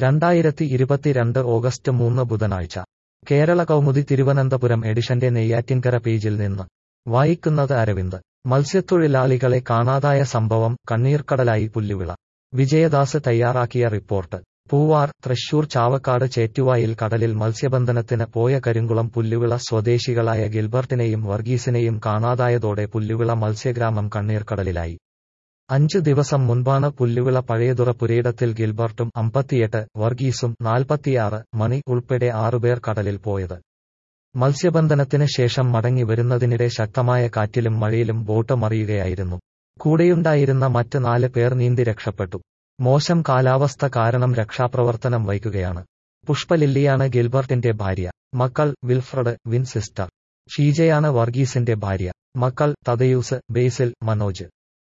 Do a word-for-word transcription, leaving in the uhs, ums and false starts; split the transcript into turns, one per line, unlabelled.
രണ്ടായിരത്തി ഇരുപത്തിരണ്ട് ഓഗസ്റ്റ് മൂന്ന് ബുധനാഴ്ച കേരള കൗമുദി തിരുവനന്തപുരം എഡിഷന്റെ നെയ്യാറ്റിൻകര പേജിൽ നിന്ന് വായിക്കുന്നത് അരവിന്ദ്. മത്സ്യത്തൊഴിലാളികളെ കാണാതായ സംഭവം കണ്ണീർക്കടലായി പുല്ലുവിള. വിജയദാസ് തയ്യാറാക്കിയ റിപ്പോർട്ട്. പൂവാർ. തൃശൂർ ചാവക്കാട് ചേറ്റുവായിൽ കടലിൽ മത്സ്യബന്ധനത്തിന് പോയ കരിങ്കുളം പുല്ലുവിള സ്വദേശികളായ ഗിൽബർട്ടിനെയും വർഗീസിനെയും കാണാതായതോടെ പുല്ലുവിള മത്സ്യഗ്രാമം കണ്ണീർക്കടലിലായി. അഞ്ചു ദിവസം മുൻപാണ് പുല്ലുവിള പഴയതുറ പുരയിടത്തിൽ ഗിൽബർട്ടും അമ്പത്തിയെട്ട്, വർഗീസും നാൽപ്പത്തിയാറ്, മണി ഉൾപ്പെടെ ആറുപേർ കടലിൽ പോയത്. മത്സ്യബന്ധനത്തിന് ശേഷം മടങ്ങി വരുന്നതിനിടെ ശക്തമായ കാറ്റിലും മഴയിലും ബോട്ട് മറിയുകയായിരുന്നു. കൂടെയുണ്ടായിരുന്ന മറ്റ് നാല് പേർ നീന്തി രക്ഷപ്പെട്ടു. മോശം കാലാവസ്ഥ കാരണം രക്ഷാപ്രവർത്തനം വൈകുകയാണ്. പുഷ്പ ലില്ലിയാണ് ഗിൽബർട്ടിന്റെ ഭാര്യ. മക്കൾ വിൽഫ്രഡ്, വിൻ സിസ്റ്റർ. ഷീജയാണ് വർഗീസിന്റെ ഭാര്യ. മക്കൾ തദയൂസ്, ബേസിൽ, മനോജ്.